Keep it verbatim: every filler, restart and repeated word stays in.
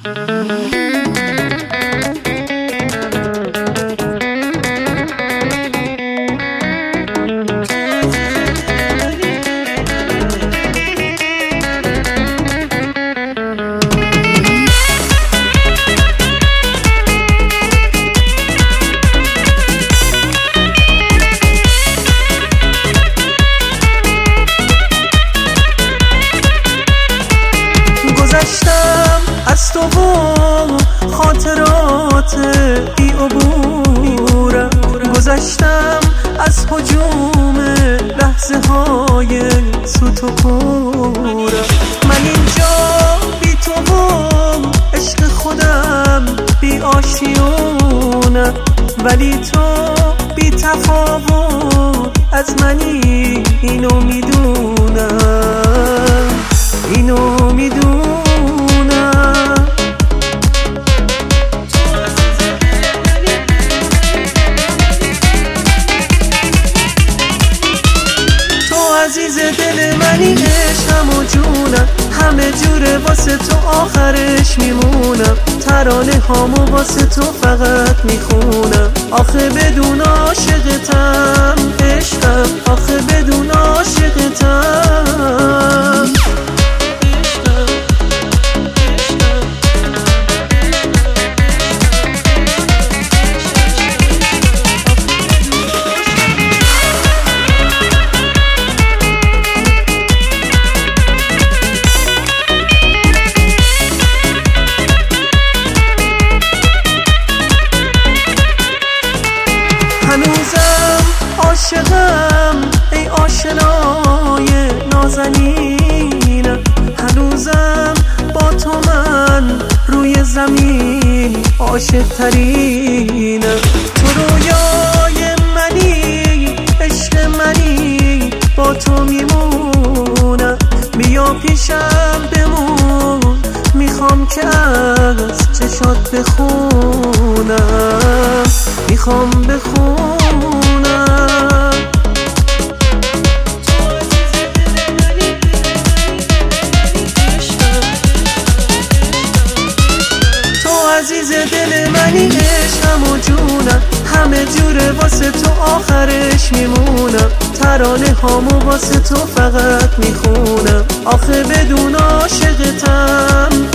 از تو و خاطرات بی عبورم، گذشتم از هجوم لحظه های سوت و کورم. من اینجا بی تو و عشق خودم بی آشیونم، ولی تو بی تفاوت از منی، اینو میدونم، اینو میدونم. عزیز دل منی، عشقم و جونم، همه جوره واسه تو آخرش میمونم. ترانه هامو واسه تو فقط میخونم. آخه بدون عاشقتم عشقم، آخه بدون عاشقتم. هنوزم عاشقم ای آشنای نازنینم، هنوزم با تو من روی زمین عاشق ترینم. تو رویای منی، عشق منی، با تو میمونم. بیا پیشم بمون، میخوام که از چشات بخونم، میخوام بخونم. تو عزیز دل منی، عشقم و جونم، همه جوره واسه تو آخرش میمونم. ترانه هامو واسه تو فقط میخونم. آخه بدون عاشقتم